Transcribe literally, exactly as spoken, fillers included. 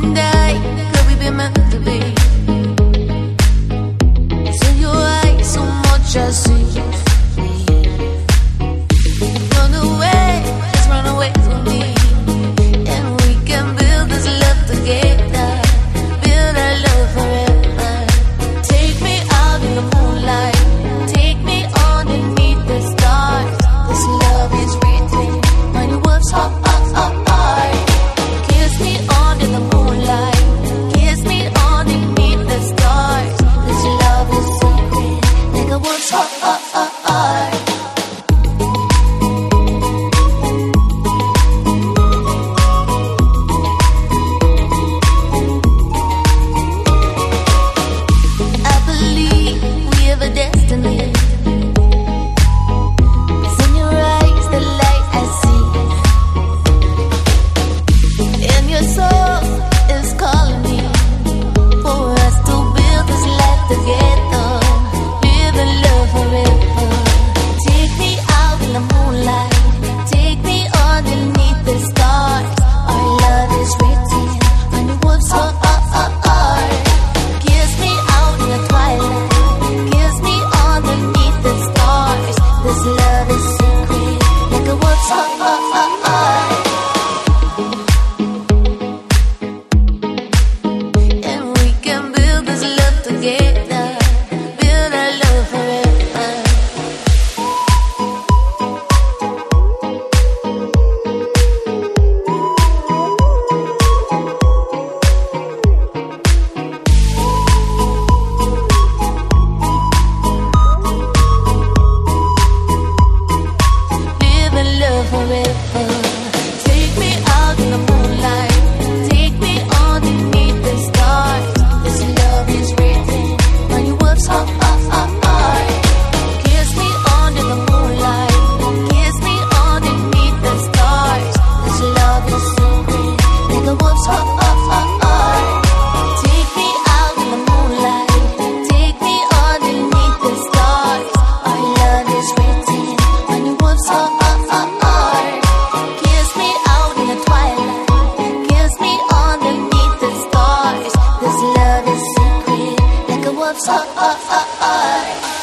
and I, could we be meant to be? It's in your eyes, so much I see. Run away, just run away from me, and we can build this love together. Build our love forever. Take me out in the moonlight, take me underneath the stars. This love is written on your words, heart, heart, heart, heart. Kiss me under the moonlight, kiss me underneath the stars. This love is secret, like a words, heart, heart, heart, heart. I believe we have a destiny. It's in your eyes, the light I see, and your soul is calling me for us to build this life together, live in love forever. Take me out in the moonlight, take me underneath the stars. Our love is written on the walls of our heart. Kiss me out in the twilight, kiss me underneath the stars. This love is secret, like a walls of our heart. And we can build this love together, build our love forever. Live in love forever. Take me out in the moonlight, take me underneath the stars. This love is written on your words, heart, heart, heart, heart. Kiss me under the moonlight, kiss me underneath the stars. This love is secret, like a words, heart, heart, heart, heart. Take me out in the moonlight, take me underneath the stars. Our love is written on your words, heart, heart, heart, heart. Kiss me out in the twilight, kiss me underneath the stars. This love is secret, like a wolf's heart, heart, heart, heart.